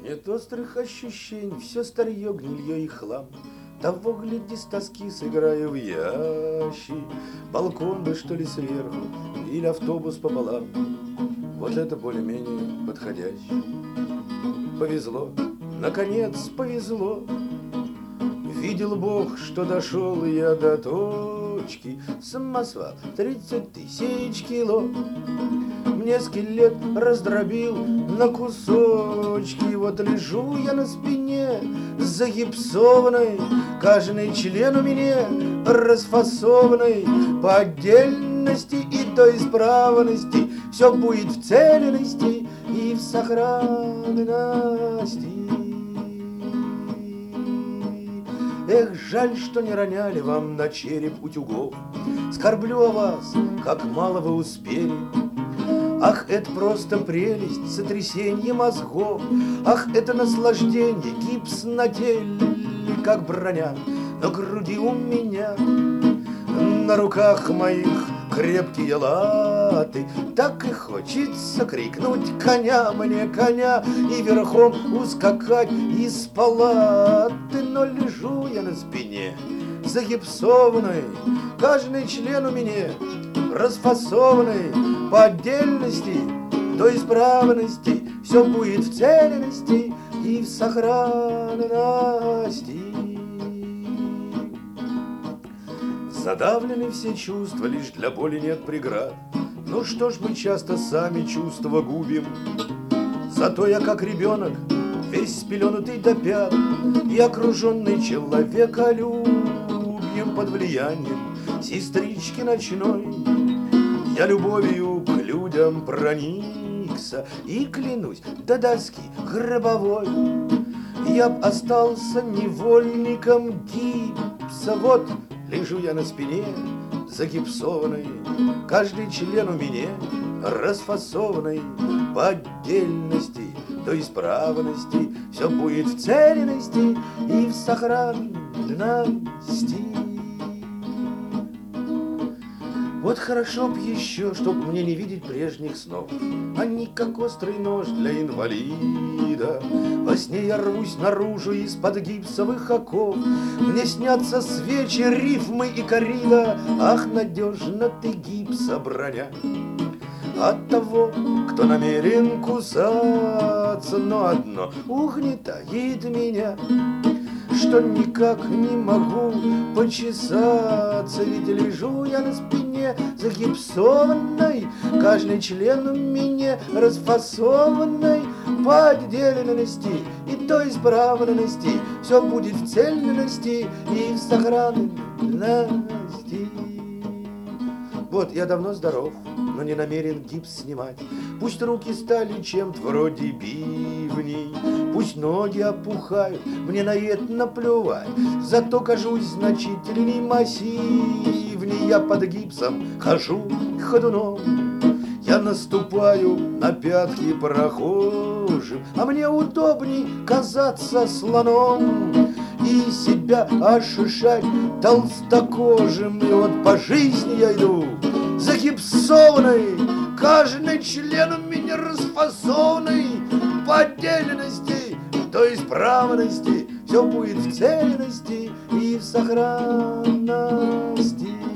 Нет острых ощущений, все старье, гнилье и хлам. Того, гляди, с тоски сыграю в ящик. Балкон бы, что ли, сверху, или автобус пополам. Вот это более-менее подходяще. Повезло, наконец повезло. Видел Бог, что дошел я до точки. Самосвал 30 тысяч кило. Мне скелет раздробил на кусочки. Вот лежу я на спине загипсованной. Каждый член у меня расфасованный по отдельности и до исправности. Все будет в целенности и в сохранности. Эх, жаль, что не роняли вам на череп утюгов. Скорблю о вас, как мало вы успели. Ах, это просто прелесть, сотрясение мозгов. Ах, это наслаждение, гипс на теле, как броня на груди у меня. На руках моих крепкие латы. Так и хочется крикнуть коня мне, коня, и верхом ускакать из палаты. Но лежу я на спине загипсованной, каждый член у меня расфасованный по отдельности до исправности. Все будет в целенности и в сохранности. Задавлены все чувства, лишь для боли нет преград. Ну что ж, мы часто сами чувства губим. Зато я как ребенок, весь спеленутый до пят, и окруженный человеколюбием под влиянием сестрички ночной. Я любовью к людям проникся и клянусь до доски гробовой. Я б остался невольником гипса. Вот лежу я на спине загипсованной, каждый член у меня расфасованный по отдельности до исправности. Все будет в целенности и в сохранности. Вот хорошо б еще, чтоб мне не видеть прежних снов. Они как острый нож для инвалида. Во сне я рвусь наружу из-под гипсовых оков. Мне снятся свечи, рифмы и коррида. Ах, надежно ты гипса броня от того, кто намерен кусаться. Но одно угнетает меня, что никак не могу почесаться. Ведь лежу я на спине загипсованной, каждый член у меня расфасованный по отдельности и до исправленности. Все будет в цельности и в сохранности. Вот я давно здоров, но не намерен гипс снимать. Пусть руки стали чем-то вроде бивней, пусть ноги опухают, мне на это наплевать. Зато кажусь значительней, массивней. Я под гипсом хожу ходуном. Я наступаю на пятки прохожим, а мне удобней казаться слоном и себя ощущать толстокожим. И вот по жизни я иду загипсованный, каждый член у меня расфасованный по отдельности до исправности. Все будет в цельности и в сохранности.